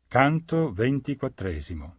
Canto 24.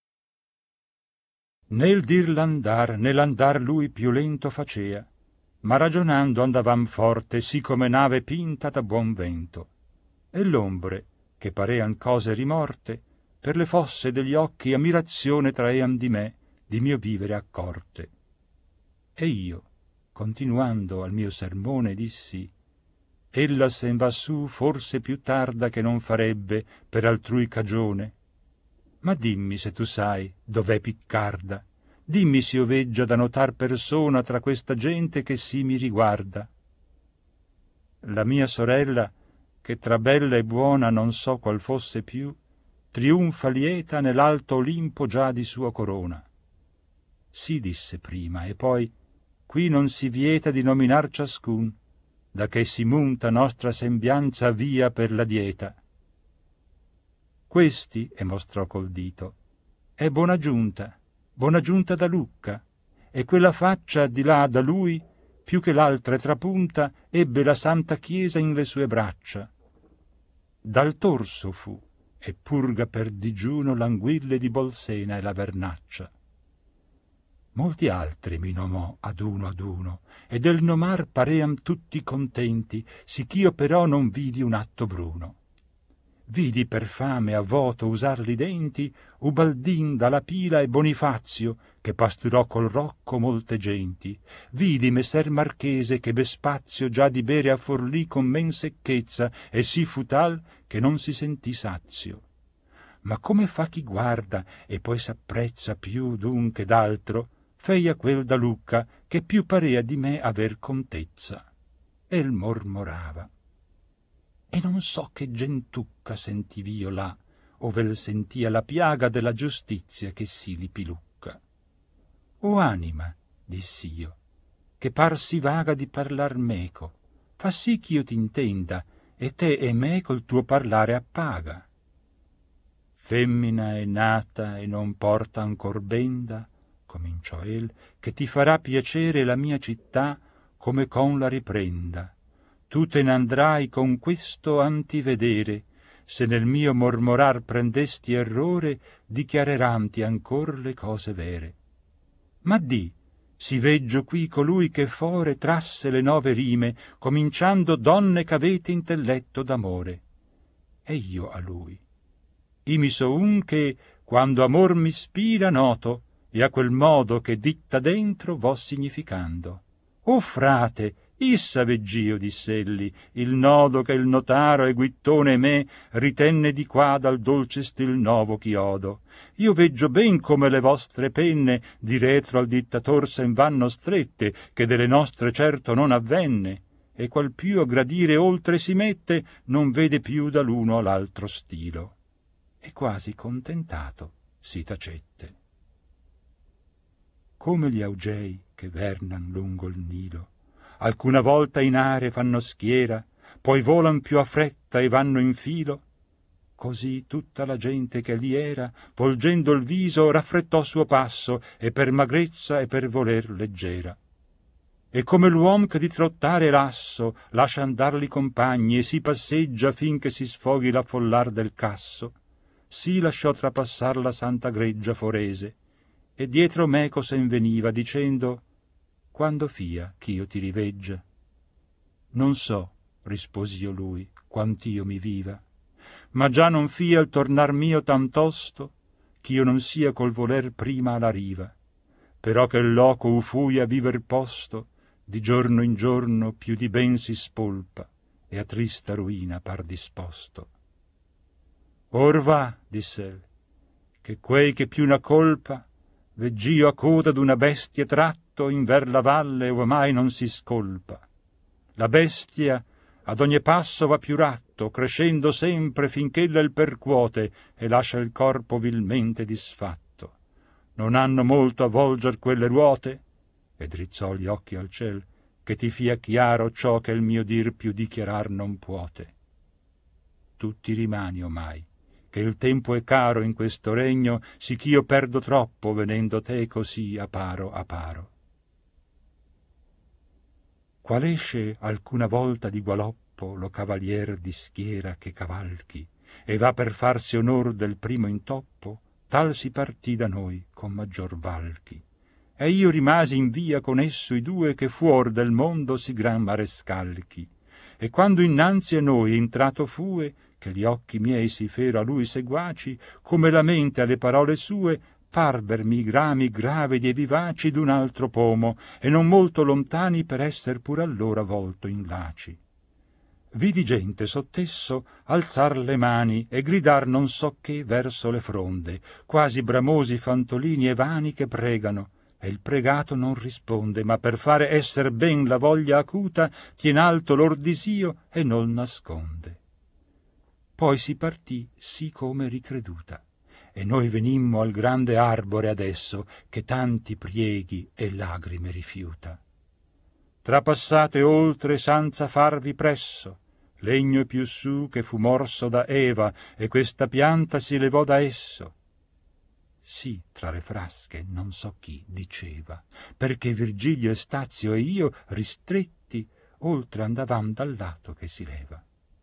Nel dir l'andar, nell'andar lui più lento facea, ma ragionando andavam forte, sì come nave pinta da buon vento. E l'ombre, che parean cose rimorte, per le fosse degli occhi ammirazione traean di me, di mio vivere accorte. E io, continuando al mio sermone, dissi: ella sen va su forse più tarda che non farebbe per altrui cagione. Ma dimmi se tu sai dov'è piccarda, dimmi s'io veggio da notar persona tra questa gente che sì mi riguarda. La mia sorella, che tra bella e buona non so qual fosse più, trionfa lieta nell'alto Olimpo già di sua corona. Sì, disse prima, e poi qui non si vieta di nominar ciascun, da che si munta nostra sembianza via per la dieta. Questi, e mostrò col dito, è Bonagiunta da Lucca, e quella faccia di là da lui, più che l'altre trapunta, ebbe la santa chiesa in le sue braccia. Dal torso fu, e purga per digiuno l'anguille di Bolsena e la vernaccia. Molti altri mi nomò ad uno, e del nomar paream tutti contenti, sicch'io però non vidi un atto bruno. Vidi per fame a voto usar li denti Ubaldin dalla Pila e Bonifazio, che pasturò col Rocco molte genti. Vidi messer Marchese che Vespazio già di bere a Forlì con men secchezza, e sì fu tal che non si sentì sazio. Ma come fa chi guarda e poi s'apprezza più d'un che d'altro, fei a quel da Lucca che più parea di me aver contezza. El mormorava: e non so che gentucca sentiv'io là, ove sentia la piaga della giustizia che sì li pilucca. O anima, diss'io, che par si vaga di parlar meco, fa sì ch'io t'intenda, e te e me col tuo parlare appaga. Femmina è nata e non porta ancor benda, cominciò el, che ti farà piacere la mia città come con la riprenda. Tu te n'andrai con questo antivedere, se nel mio mormorar prendesti errore, dichiareranti ancor le cose vere. Ma di, si veggio qui colui che fore trasse le 9 rime, cominciando donne ch'avete intelletto d'amore. E io a lui: imi so un che, quando amor m'ispira, noto, e a quel modo che ditta dentro vo significando. O frate, issa vegg'io, diss'elli, il nodo che il notaro e Guittone e me ritenne di qua dal dolce stil novo ch'iodo. Io veggio ben come le vostre penne di retro al dittator sen vanno strette, che delle nostre certo non avvenne, e qual più a gradire oltre si mette, non vede più da l'uno all'altro stilo. E quasi contentato si tacette. Come gli augei che vernan lungo il Nilo, alcuna volta in are fanno schiera, poi volan più a fretta e vanno in filo, così tutta la gente che lì era, volgendo il viso, raffrettò suo passo, e per magrezza e per voler leggera. E come l'uom che di trottare lasso lascia andar li compagni e si passeggia fin che si sfoghi l'affollar del casso, sì lasciò trapassar la santa greggia forese, e dietro meco sen veniva, dicendo: quando fia ch'io ti riveggia? Non so, rispos'io lui, quant'io mi viva, ma già non fia il tornar mio tantosto, ch'io non sia col voler prima alla riva, però che il loco u fui a viver posto, di giorno in giorno più di ben si spolpa, e a trista ruina par disposto. Or va, diss'el, che quei che più n'a colpa, vegg'io a coda d'una bestia tratto in ver la valle ove mai non si scolpa. La bestia ad ogni passo va più ratto, crescendo sempre finch'ella il percuote e lascia il corpo vilmente disfatto. Non hanno molto a volger quelle ruote? E drizzò gli occhi al ciel, che ti fia chiaro ciò che il mio dir più dichiarar non puote. Tu ti rimani omai, che il tempo è caro in questo regno, sicch'io perdo troppo venendo te così a paro a paro. Qual esce alcuna volta di gualoppo lo cavalier di schiera che cavalchi, e va per farsi onor del primo intoppo, tal si partì da noi con maggior valchi. E io rimasi in via con esso i due che fuor del mondo si gran marescalchi. E quando innanzi a noi entrato fue, che gli occhi miei si fero a lui seguaci, come la mente alle parole sue, parvermi grami gravidi e vivaci d'un altro pomo, e non molto lontani per esser pur allora volto in laci. Vidi gente sottesso alzar le mani e gridar non so che verso le fronde, quasi bramosi fantolini e vani che pregano, e il pregato non risponde, ma per fare esser ben la voglia acuta, tien alto lor disio e non nasconde. Poi si partì sì come ricreduta, e noi venimmo al grande arbore adesso, che tanti prieghi e lagrime rifiuta. Trapassate oltre senza farvi presso, legno più su che fu morso da Eva, e questa pianta si levò da esso. Sì, tra le frasche non so chi diceva, perché Virgilio e Stazio e io, ristretti, oltre andavam dal lato che si leva.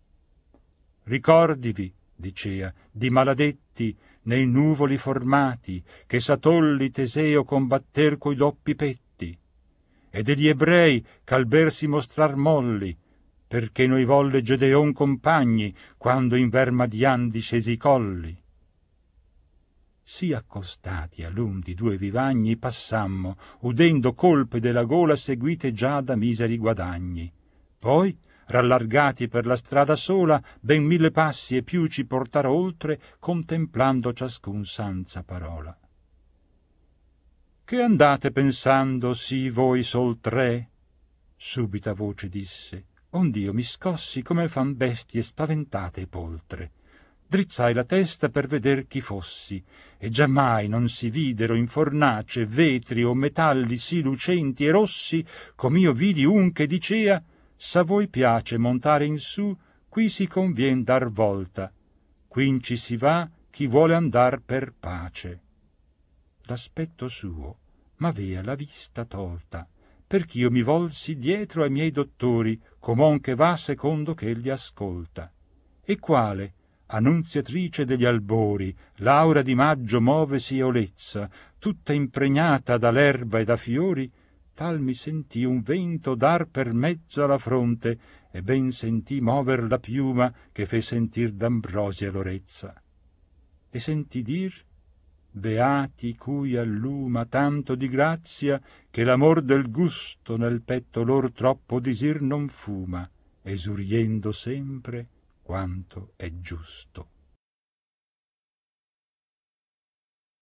Ricordivi, dicea, di maladetti nei nuvoli formati, che Satolli Teseo combatter coi doppi petti, e degli ebrei ch'al ber si mostrar molli, perché noi volle Gedeon compagni, quando in ver Madian discesi i colli. Sì accostati a lum di due vivagni passammo, udendo colpe della gola seguite già da miseri guadagni. Poi, rallargati per la strada sola, ben 1000 passi e più ci portar oltre, contemplando ciascun senza parola. Che andate pensando, sì voi sol tre? Subita voce disse, ond'io mi scossi come fan bestie spaventate e poltre. Drizzai la testa per veder chi fossi, e giammai non si videro in fornace vetri o metalli sì lucenti e rossi, com'io vidi un che dicea: s'a voi piace montare in su, qui si convien dar volta, quinci si va chi vuole andar per pace. L'aspetto suo m'avea la vista tolta, perch'io mi volsi dietro ai miei dottori, com'on che va secondo ch'egli ascolta. E quale, annunziatrice degli albori, l'aura di maggio movesi e olezza, tutta impregnata da l'erba e da fiori, tal mi sentì un vento dar per mezzo alla fronte, e ben sentì mover la piuma che fe sentir d'ambrosia l'orezza. E sentì dir: beati cui alluma tanto di grazia, che l'amor del gusto nel petto lor troppo disir non fuma, esuriendo sempre quanto è giusto.